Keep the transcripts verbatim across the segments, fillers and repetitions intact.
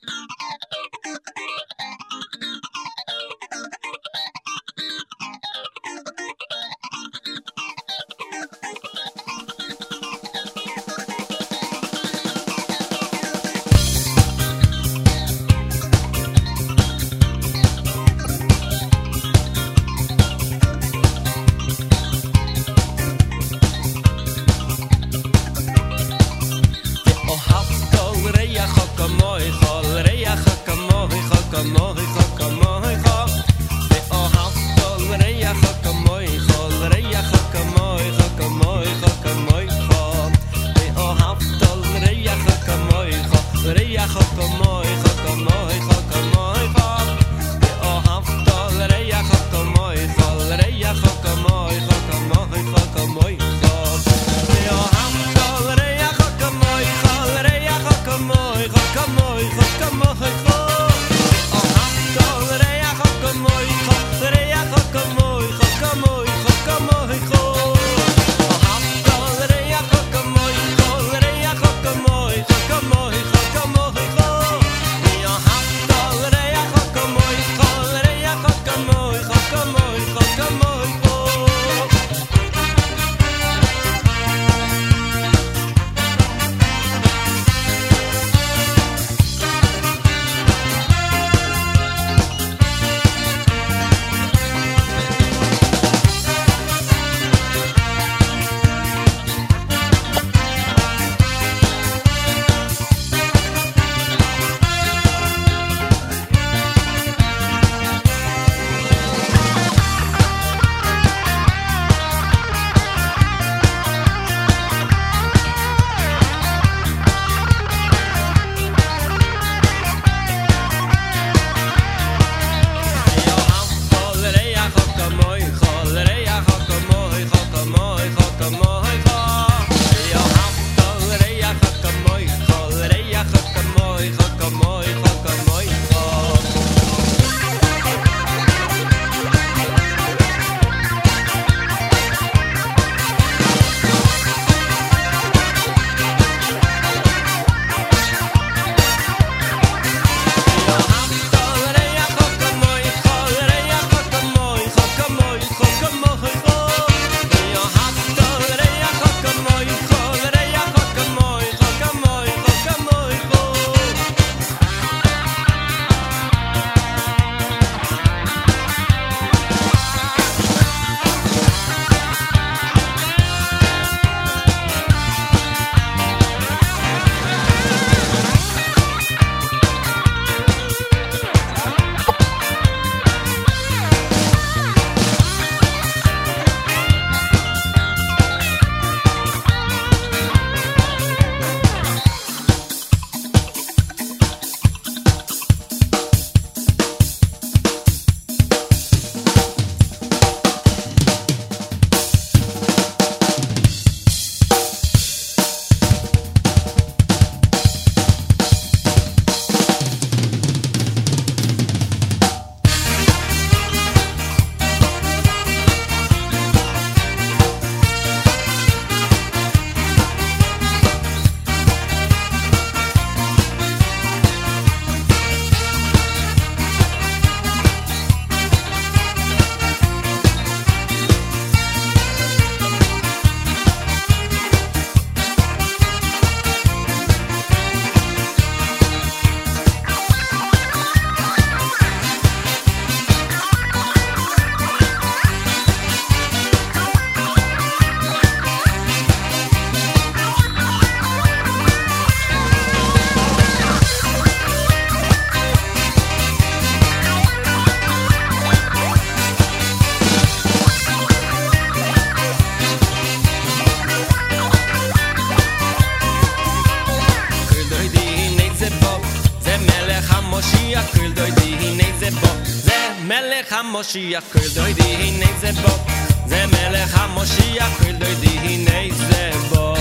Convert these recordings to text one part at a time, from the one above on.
המשיח כל דוי די הנה זה בו זה מלך המשיח כל דוי די הנה זה בו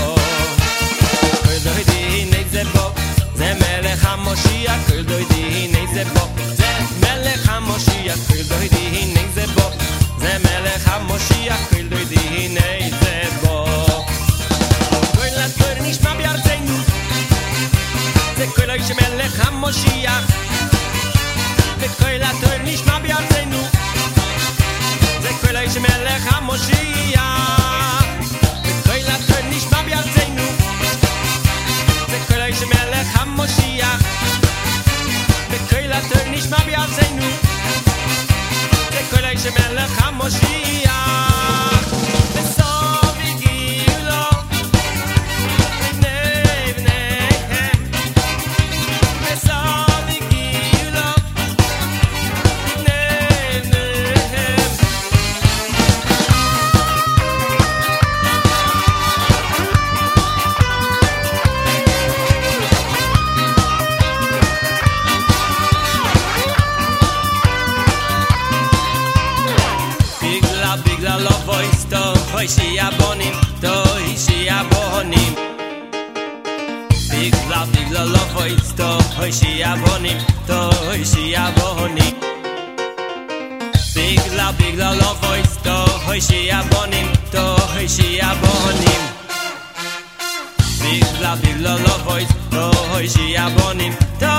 כל דוי די הנה זה בו זה מלך המשיח כל דוי די הנה זה בו זה מלך המשיח כל דוי די הנה זה בו זה מלך המשיח כל דוי די הנה זה בו כל הדור נשמע בארצנו זה כל איש מלך המשיח המושיח וכל התואר נשמע בארצנו זה כל איש מלך המושיח וכל התואר נשמע בארצנו זה כל איש מלך המושיח וכל התואר נשמע בארצנו זה כל איש מלך המושיח בסוף הגיעו לו בני בניהם בסוף הגיעו לו בני בניהם בגלל בגלל לא בויסטו hoishi abonim toishi abonim bigla bigla lovoitsto hoishi abonim toishi abonim bigla bigla lovoitsto hoishi abonim toishi abonim bigla bigla lovoitsto hoishi abonim